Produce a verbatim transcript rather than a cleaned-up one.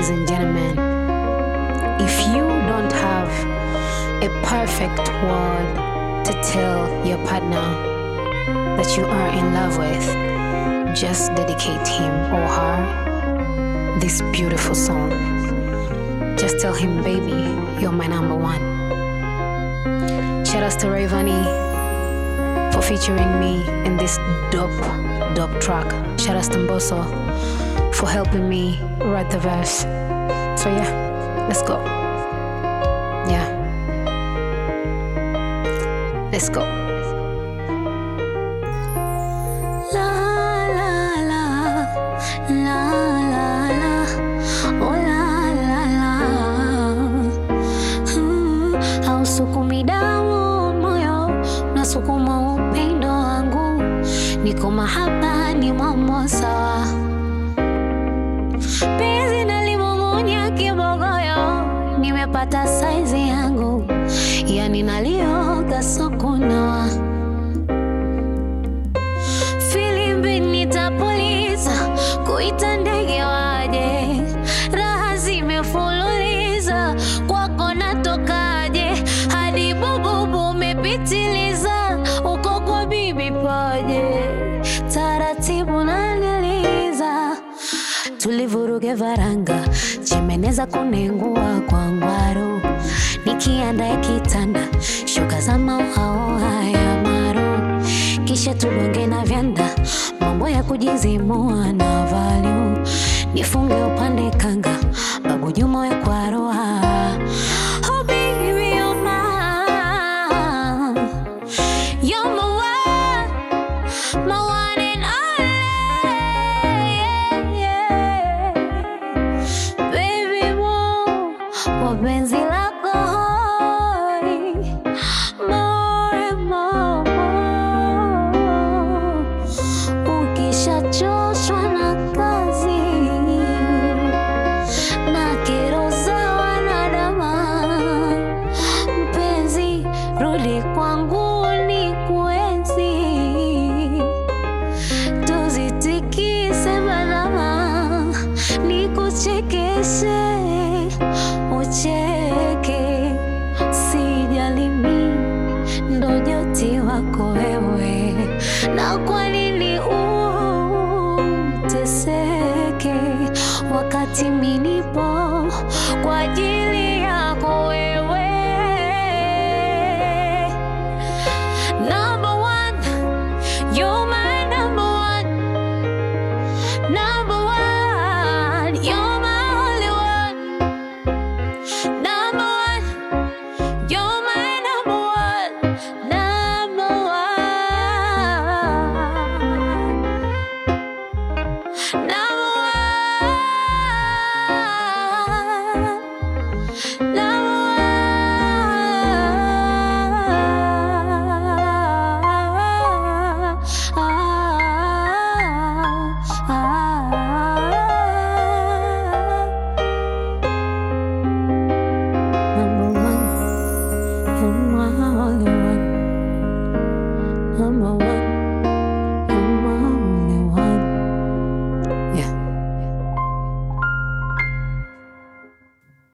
Ladies and gentlemen, if you don't have a perfect word to tell your partner that you are in love with, just dedicate him or her this beautiful song. Just tell him, baby, you're my number one. Shout out to Rayvani for featuring me in this dope, dope track. Shout out to Mbosso for helping me write the verse. So yeah, let's go. Yeah. Let's go. La la la, la la la, oh la la la. Hmm, hausukumi damu moyo, unasukuma upendo wangu. Niko mahaba ni mambo sawa. Penzi nalimung'unya kibogoyo, nimepata size yangu. Yani nalioga sokunawa. Filimbi nitapuliza, kuita ndege waje. Raha zimefululiza, kwako natokaje. Hadi bububu umepitiliza, uko kwa bibi paje. Taratibu naniliza, tulivuruge varanga. Chimeneza kunengua kwa ngwaru. Nikiandae kitanda, shuka za mauhao haya maru. Kisha tugonge na vyanda, mambo ya kujizimua na value. Nifunge upande kanga, babu Juma we kwa roha. Oh baby, you're mine. You're my one, my one and only. Yeah, yeah. Baby, mo, wapenzi lako hoi. More and more. Ukishachoshwa na kazi na kero za wanadamu, mpenzi, rudi kwangu nikuenzi. Tuzitikise balama, nikuchekeshe ucheke. Sijali mi ndo joti wako wewe, na kwa nini uteseke wakati mi nipo kwa ajili yako wewe. Number one, you're my number one. Number one, you're my only one. Number one, you're my number one. Number one. Number one.